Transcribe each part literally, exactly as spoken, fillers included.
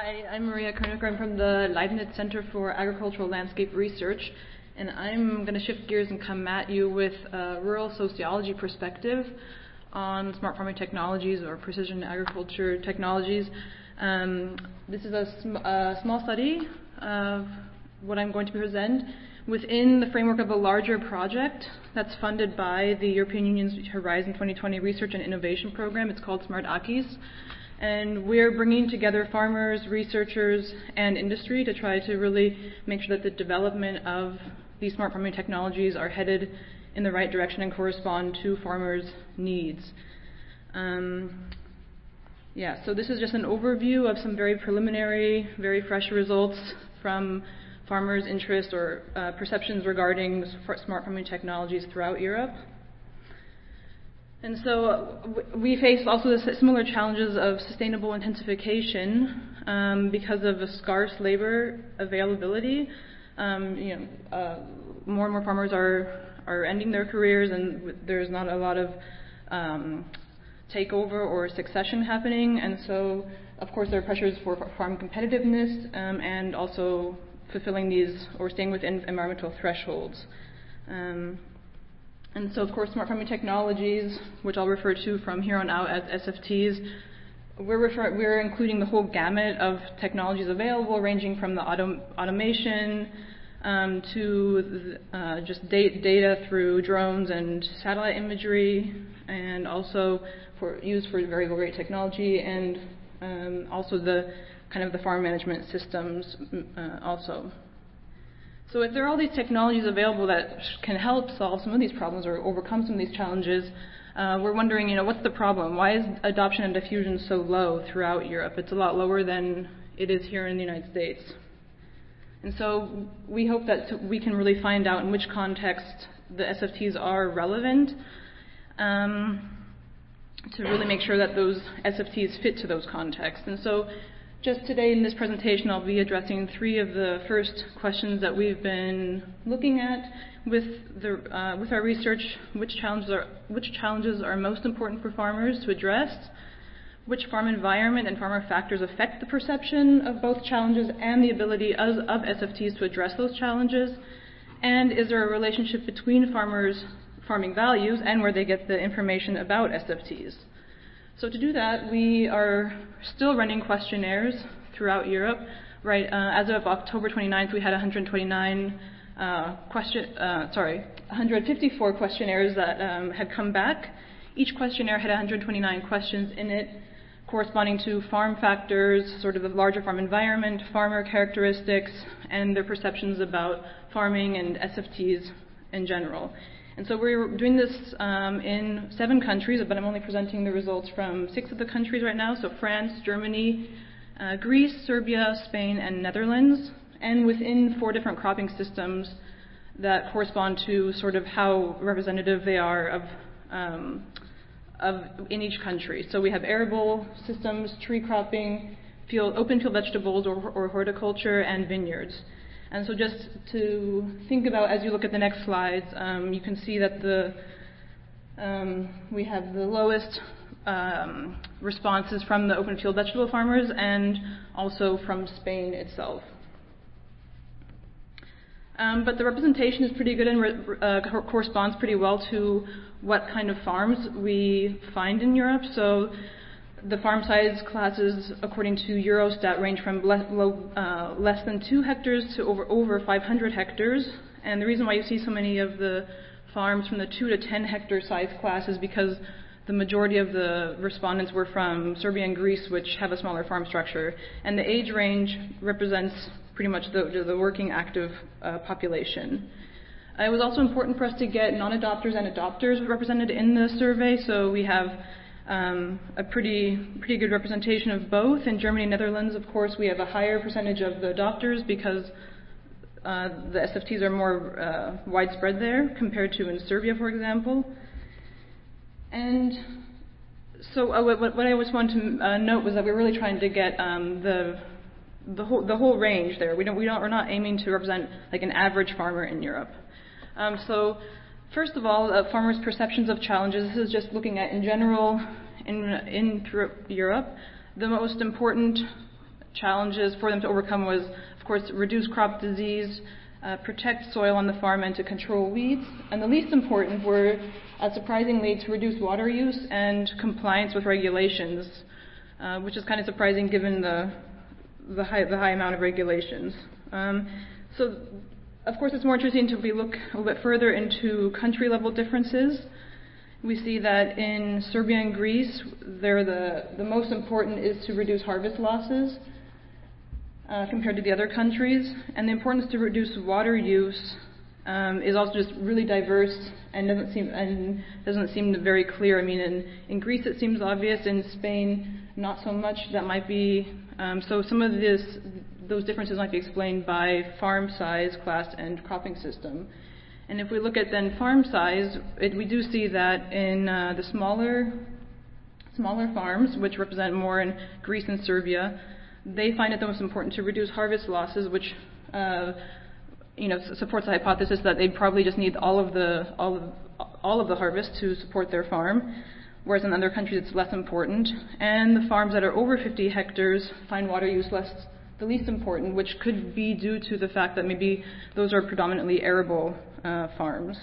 Hi, I'm Maria Koeniger. I'm from the Leibniz Center for Agricultural Landscape Research, and I'm going to shift gears and come at you with a rural sociology perspective on smart farming technologies or precision agriculture technologies. Um, this is a, sm- a small study of what I'm going to present within the framework of a larger project that's funded by the European Union's Horizon twenty twenty Research and Innovation Program. It's called Smart Akis. And we're bringing together farmers, researchers, and industry to try to really make sure that the development of these smart farming technologies are headed in the right direction and correspond to farmers' needs. Um, yeah, so this is just an overview of some very preliminary, very fresh results from farmers' interest or uh, perceptions regarding smart farming technologies throughout Europe. And so uh, we face also the similar challenges of sustainable intensification um, because of a scarce labor availability. Um, you know, uh, more and more farmers are are ending their careers, and there's not a lot of um, takeover or succession happening. And so, of course, there are pressures for farm competitiveness um, and also fulfilling these or staying within environmental thresholds. Um, And so, of course, smart farming technologies, which I'll refer to from here on out as S F Ts, we're, refer- we're including the whole gamut of technologies available, ranging from the autom- automation um, to the, uh, just da- data through drones and satellite imagery, and also for used for very low rate technology, and um, also the kind of the farm management systems uh, also. So if there are all these technologies available that can help solve some of these problems or overcome some of these challenges, uh, we're wondering, you know, what's the problem? Why is adoption and diffusion so low throughout Europe? It's a lot lower than it is here in the United States. And so we hope that we can really find out in which context the S F Ts are relevant um, to really make sure that those S F Ts fit to those contexts. And so just today in this presentation, I'll be addressing three of the first questions that we've been looking at with the uh, with our research. Which challenges are which challenges are most important for farmers to address? Which farm environment and farmer factors affect the perception of both challenges and the ability of, of S F Ts to address those challenges? And is there a relationship between farmers' farming values and where they get the information about S F Ts? So to do that, we are still running questionnaires throughout Europe. Right, uh, as of October twenty-ninth, we had one hundred twenty-nine uh, question, uh, sorry, one hundred fifty-four questionnaires that um, had come back. Each questionnaire had one hundred twenty-nine questions in it, corresponding to farm factors, sort of the larger farm environment, farmer characteristics, and their perceptions about farming and S F Ts in general. And so we're doing this um, in seven countries, but I'm only presenting the results from six of the countries right now, so France, Germany, uh, Greece, Serbia, Spain, and Netherlands, and within four different cropping systems that correspond to sort of how representative they are of, um, of in each country. So we have arable systems, tree cropping, field, open field vegetables or, or horticulture, and vineyards. And so just to think about, as you look at the next slides, um, you can see that the um, we have the lowest um, responses from the open field vegetable farmers and also from Spain itself. Um, but the representation is pretty good and re- uh, corresponds pretty well to what kind of farms we find in Europe. So the farm size classes, according to Eurostat, range from less, low, uh, less than two hectares to over, over five hundred hectares. And the reason why you see so many of the farms from the two to ten hectare size class is because the majority of the respondents were from Serbia and Greece, which have a smaller farm structure. And the age range represents pretty much the, the working active uh, population. Uh, it was also important for us to get non-adopters and adopters represented in the survey, so we have Um, a pretty pretty good representation of both. In Germany and Netherlands, of course, we have a higher percentage of the adopters because uh, the S F Ts are more uh, widespread there compared to in Serbia, for example. And so uh, what, what I always wanted to uh, note was that we're really trying to get um, the the whole the whole range there. We don't we don't we're not aiming to represent like an average farmer in Europe. Um, so. First of all, uh, farmers' perceptions of challenges. This is just looking at, in general, in in throughout Europe, the most important challenges for them to overcome was, of course, reduce crop disease, uh, protect soil on the farm, and to control weeds. And the least important were, uh, surprisingly, to reduce water use and compliance with regulations, uh, which is kind of surprising given the the high, the high amount of regulations. Um, so, of course, it's more interesting to we look a little bit further into country-level differences. We see that in Serbia and Greece, they're the, the most important is to reduce harvest losses uh, compared to the other countries. And the importance to reduce water use um, is also just really diverse and doesn't seem and doesn't seem very clear. I mean, in, in Greece it seems obvious, in Spain not so much. That might be um, so. Some of this, those differences might be explained by farm size, class, and cropping system. And if we look at then farm size, it, we do see that in uh, the smaller, smaller farms, which represent more in Greece and Serbia, they find it the most important to reduce harvest losses, which uh, you know supports the hypothesis that they probably just need all of the all of all of the harvest to support their farm. Whereas in other countries it's less important. And the farms that are over fifty hectares find water use less, the least important, which could be due to the fact that maybe those are predominantly arable uh, farms.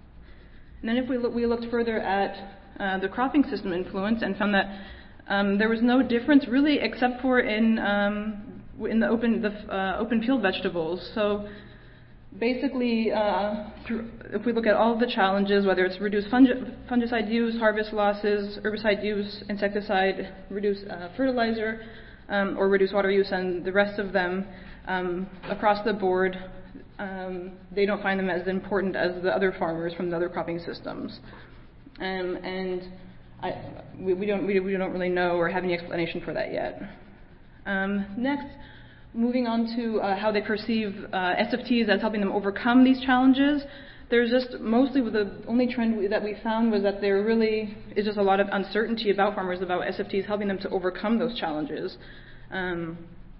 And then if we, look, we looked further at uh, the cropping system influence and found that um, there was no difference really except for in um, in the open the uh, open field vegetables. So basically, uh, through, if we look at all of the challenges, whether it's reduced fungi- fungicide use, harvest losses, herbicide use, insecticide, reduce uh, fertilizer, um, or reduce water use, and the rest of them, um, across the board, um, they don't find them as important as the other farmers from the other cropping systems. Um, and I, we, we, don't, we, we don't really know or have any explanation for that yet. Um, next, moving on to uh, how they perceive uh, S F Ts as helping them overcome these challenges, there's just mostly the only trend we, that we found was that there really is just a lot of uncertainty about farmers about S F Ts helping them to overcome those challenges. Um,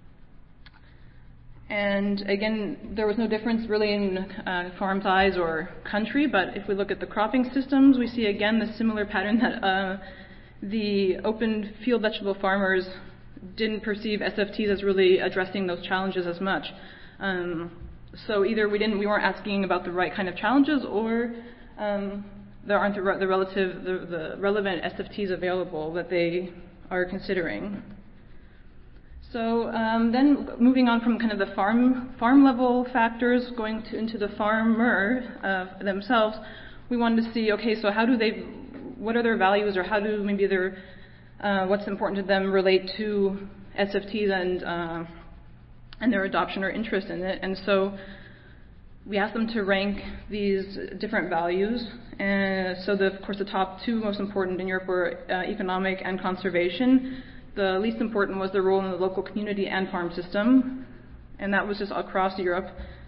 and again, there was no difference really in uh, farm size or country, but if we look at the cropping systems, we see again the similar pattern that uh, the open field vegetable farmers didn't perceive S F Ts as really addressing those challenges as much. Um, so either we didn't, we weren't asking about the right kind of challenges, or um, there aren't the, re- the relative, the, the relevant S F Ts available that they are considering. So um, then moving on from kind of the farm farm level factors, going to, into the farmer uh, themselves, we wanted to see, okay, so how do they, what are their values, or how do maybe their Uh, what's important to them relate to S F Ts and uh, and their adoption or interest in it. And so we asked them to rank these different values. And so, the, of course, the top two most important in Europe were uh, economic and conservation. The least important was the role in the local community and farm system, and that was just across Europe.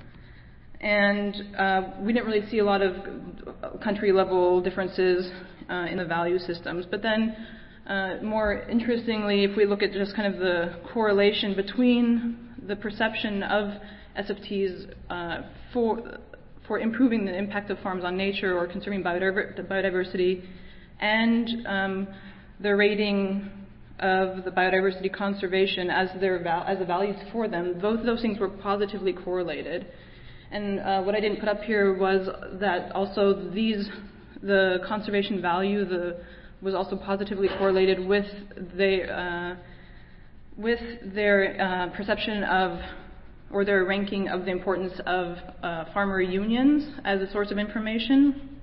And uh, we didn't really see a lot of country-level differences uh, in the value systems. But then, Uh, more interestingly, if we look at just kind of the correlation between the perception of S F Ts uh, for for improving the impact of farms on nature or conserving biodiver- biodiversity and um, the rating of the biodiversity conservation as their val- as the values for them, both of those things were positively correlated. And uh, what I didn't put up here was that also these, the conservation value, the was also positively correlated with the uh, with their uh, perception of, or their ranking of the importance of uh, farmer unions as a source of information.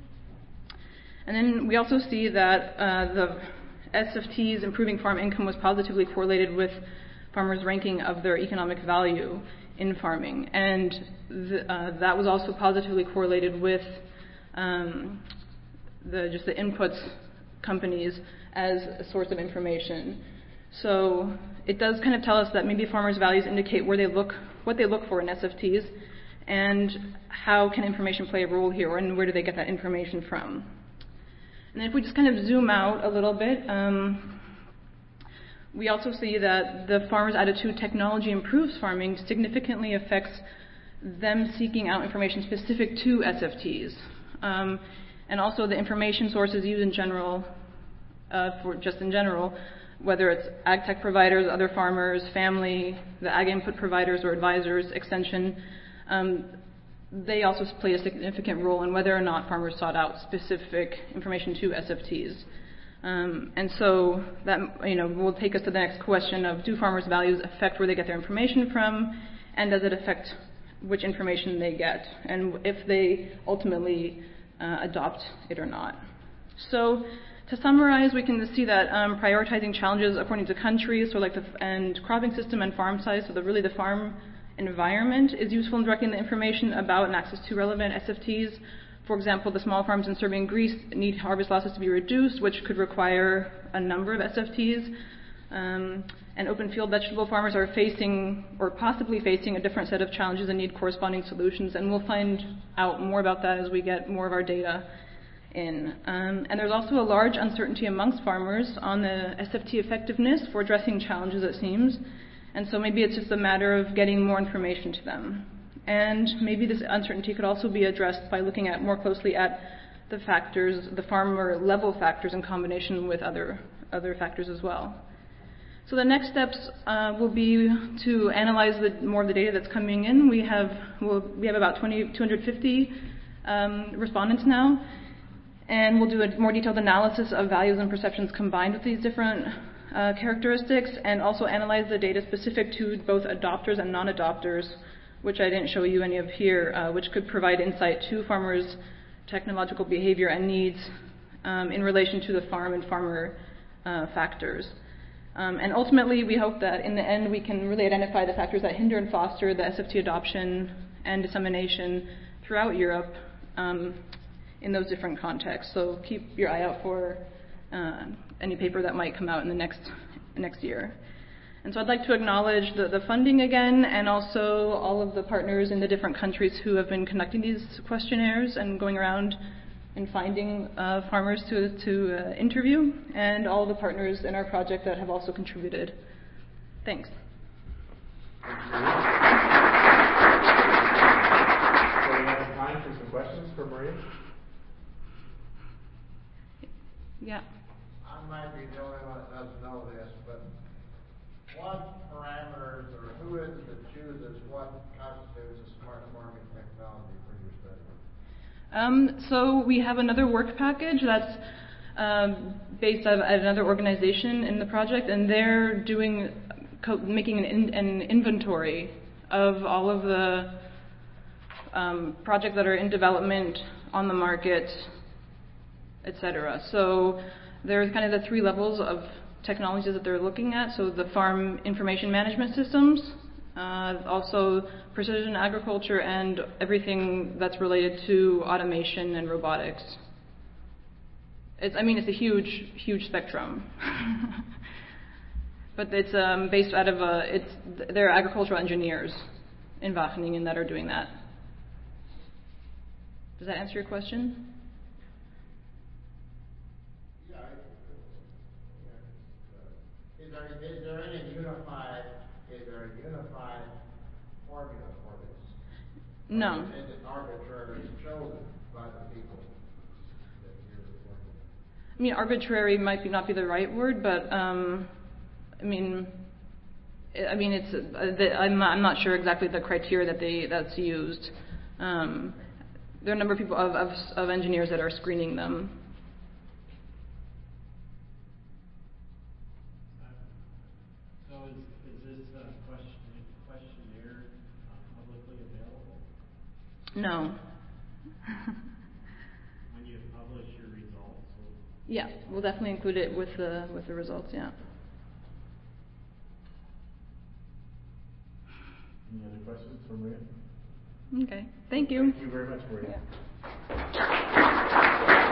And then we also see that uh, the S F Ts improving farm income was positively correlated with farmers' ranking of their economic value in farming, and th- uh, that was also positively correlated with um, the just the inputs companies as a source of information. So it does kind of tell us that maybe farmers' values indicate where they look, what they look for in S F Ts, and how can information play a role here, and where do they get that information from. And then if we just kind of zoom out a little bit, um, we also see that the farmer's attitude technology improves farming significantly affects them seeking out information specific to S F Ts. Um, And also the information sources used in general, uh, for just in general, whether it's ag tech providers, other farmers, family, the ag input providers or advisors, extension, um, they also play a significant role in whether or not farmers sought out specific information to S F Ts. Um, and so that, you know, will take us to the next question of, do farmers' values affect where they get their information from, and does it affect which information they get, and if they ultimately uh, adopt it or not. So to summarize, we can see that um, prioritizing challenges according to countries, so like the and cropping system and farm size, so the, really the farm environment is useful in directing the information about and access to relevant S F Ts. For example, the small farms in Serbia and Greece need harvest losses to be reduced, which could require a number of S F Ts. Um, and open field vegetable farmers are facing, or possibly facing, a different set of challenges and need corresponding solutions. And we'll find out more about that as we get more of our data in. Um, and there's also a large uncertainty amongst farmers on the S F T effectiveness for addressing challenges, it seems. And so maybe it's just a matter of getting more information to them. And maybe this uncertainty could also be addressed by looking at more closely at the factors, the farmer level factors, in combination with other other factors as well. So the next steps uh, will be to analyze the, more of the data that's coming in. We have we'll, we have about two hundred fifty um, respondents now, and we'll do a more detailed analysis of values and perceptions combined with these different uh, characteristics, and also analyze the data specific to both adopters and non-adopters, which I didn't show you any of here, uh, which could provide insight to farmers' technological behavior and needs um, in relation to the farm and farmer uh, factors. Um, and ultimately, we hope that in the end we can really identify the factors that hinder and foster the S F T adoption and dissemination throughout Europe um, in those different contexts. So keep your eye out for uh, any paper that might come out in the next next year. And so I'd like to acknowledge the, the funding again, and also all of the partners in the different countries who have been conducting these questionnaires and going around and finding uh, farmers to, to uh, interview, and all the partners in our project that have also contributed. Thanks. So we have time for some questions for Maria. Yeah. I might be the only one that doesn't know this, but what parameters, or who is it that chooses what constitutes a smart farming technology for your study? Um, so we have another work package that's um, based at another organization in the project, and they're doing, co- making an, in, an inventory of all of the um, projects that are in development, on the market, et cetera. So there's kind of the three levels of technologies that they're looking at. So the farm information management systems, uh, also precision agriculture, and everything that's related to automation and robotics. It's, I mean, it's a huge, huge spectrum. But it's um, based out of a, it's, they're agricultural engineers in Wageningen that are doing that. Does that answer your question? Yeah. yeah. Is there, is there any unified, is there a unified formula for this? No. Or is it arbitrarily chosen by the people that you're working with? I mean, arbitrary might be not be the right word, but um, I mean, I mean, it's. Uh, the, I'm, not, I'm not sure exactly the criteria that they that's used. Um, there are a number of people of, of, of engineers that are screening them. So is, is this uh, question, questionnaire uh, publicly available? No. When you publish your results? Or? Yeah, we'll definitely include it with the with the results. Yeah. Any other questions for Maria? Okay. Thank you. Thank you very much, Maria. Yeah.